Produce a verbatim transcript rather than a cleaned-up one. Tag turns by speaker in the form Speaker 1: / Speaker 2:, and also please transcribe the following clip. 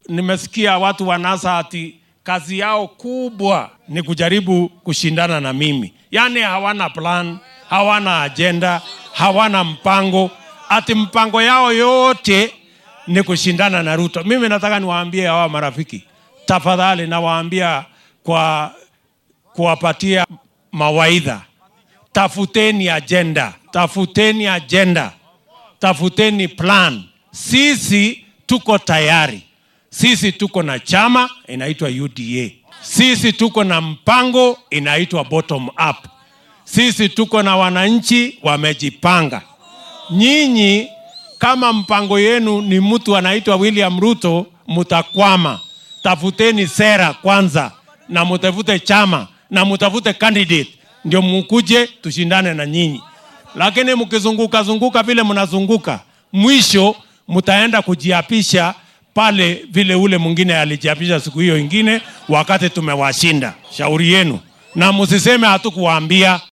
Speaker 1: nimesikia watu wa NASA ati kazi yao kubwa ni kujaribu kushindana na mimi. Yani hawana plan, hawana agenda, hawana mpango. Ati mpango yao yote ni kushindana na Ruto. Mimi nataka niwaambie hawa marafiki, tafadhali nawaambia kwa kuwapatia mawaidha. Tafuteni agenda, tafuteni agenda, tafuteni plan. Sisi tuko tayari. Sisi tuko na chama inaitwa U D A. Sisi tuko na mpango inaitwa bottom up. Sisi tuko na wananchi wamejipanga. Nyinyi kama mpango yenu ni mtu anaitwa William Ruto, mutakwama. Tafuteni sera kwanza na mutafute chama na mutafute candidate ndio mkuje tushindane na nyinyi. Lakini mkizunguka zunguka vile mnazunguka, mwisho mtaenda kujiapisha pale vile ule mwingine alijiapisha siku hiyo ingine wakati tumewashinda. Shauri yenu. Na msiseme hatukuwaambia.